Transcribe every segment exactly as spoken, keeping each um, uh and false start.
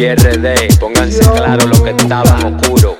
Aquí R D, pónganse claro lo que estaba oscuro.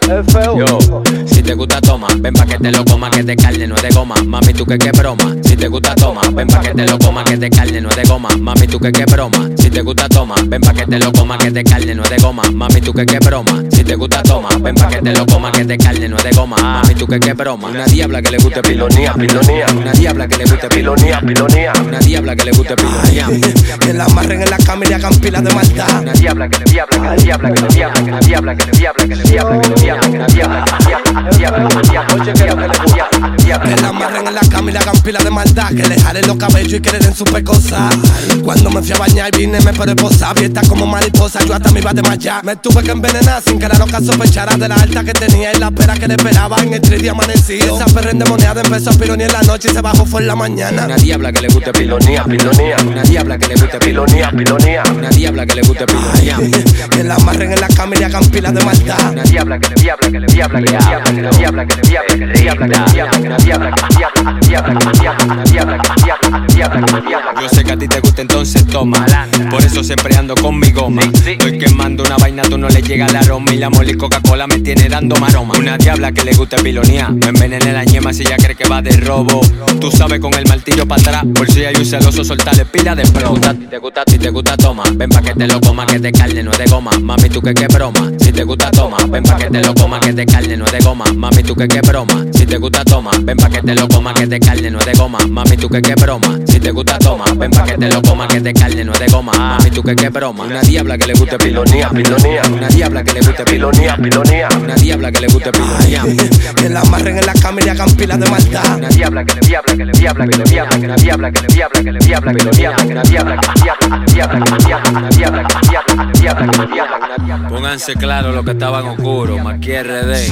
Yo, si te gusta toma, ven pa' que te lo coma, que te carne no es de goma. Mami, tú que qué broma. Si te gusta toma, ven pa' que te lo coma, que te carne no es de goma. Mami, tú que qué broma. Si te gusta toma, ven pa' que te lo coma, que te carne no es de goma. Mami, tú que qué broma. Si te gusta toma, ven pa' que te lo coma, que te carne no es de goma. Mami, tú que qué broma. Una diabla que le guste pilonía, pilonía. Una diabla que le guste pilonía, pilonía. Una diabla que le guste pilonía. Que la amarren en la cama y le hagan pilas de maldad. Una diabla que le diabla, que le diabla, que le diabla, que le diabla, que le diabla, que le diabla, que le diabla, que le diabla, que le diabla, que le diabla, que le diabla, que le diabla. Que la amarren en la cama y le hagan pilas de maldad. Que le jalen los cabellos y que le den su pecosa. Cuando me fui a bañar y vine me pude posar. Abierta como mariposa, yo hasta me iba a desmayar. Me tuve que envenenar sin que la loca sospechara de la alta que tenía y la pera que le esperaba en el tres día amanecido. Esa perra endemoniada empezó a pilonear en la noche y se bajó fue en la mañana. Una diabla que le guste pilonía, pilonía. Una diabla que le guste pilonía, pilonía. Una diabla que le guste pilonía. Que la amarren en la cama y le hagan pilas de maldad. Una diabla que le diabla, que le diabla, que le diabla, que le diabla, que le diabla, que le diabla, que le diabla, que le diabla, que le diabla, que le diabla, que le diabla, que le diabla, que le diabla, que le diabla, que le diabla. Yo sé que a ti te gusta, entonces toma. Por eso siempre ando con mi goma. Estoy quemando una vaina, tú no le llega el aroma. Y la mole Coca-Cola me tiene dando maroma. Una diabla que le gusta pilonía. Me envenené la ñema si ella cree que va de robo. Tú sabes, con el martillo para atrás. Por si hay un celoso, soltarle pila de plomo. Si te gusta, si te gusta, toma. Ven pa' que te lo coma, que te carne no es de goma. Mami, tú que qué broma. Si te gusta, toma. Ven pa' que te lo coma, que te carne no es de goma. Mami, tú que qué broma. Si te gusta, toma. Ven pa' que te lo coma, que te carne no es de goma. Mami, tú que qué broma. Si te gusta, toma. Ven pa' que te lo coma, que te carne no es de goma. Mami, tú que qué broma. Una diabla que le guste pilonía, pilonía. Una diabla que le guste pilonía, pilonía. Una diabla que le guste pilonía. Que la amarren en la cama y le hagan pilas de maldad. Una diabla que le diabla, que le diabla, que le diabla, que le diabla, que le diabla, que le diabla, que le diabla, que le diabla, que le diabla, que le diabla, que le diabla, que le diabla, que le diabla, que le diabla, que le diabla. Pónganse claro lo que estaban oscuro. Aquí R D.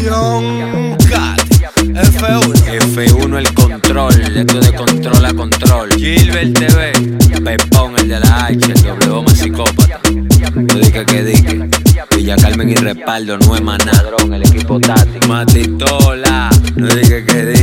F uno. F uno el control. Esto de control a control. Gilbert T V. Pepón el de la H. El doble goma psicópata. No diga que dique. Villa Carmen y respaldo. No es más ladrón. El equipo táctico. Matitola. No diga que dique.